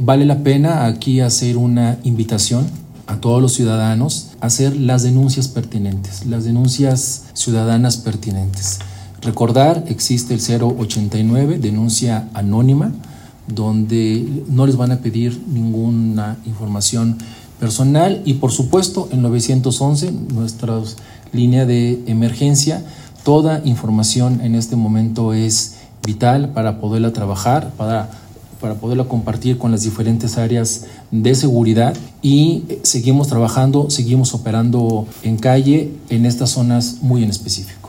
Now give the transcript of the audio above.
vale la pena aquí hacer una invitación a todos los ciudadanos a hacer las denuncias pertinentes, las denuncias ciudadanas pertinentes. Recordar, existe el 089, denuncia anónima, donde no les van a pedir ninguna información personal, y por supuesto el 911, nuestra línea de emergencia. Toda información en este momento es vital para poderla trabajar, para poderla compartir con las diferentes áreas de seguridad, y seguimos trabajando, seguimos operando en calle en estas zonas muy en específico.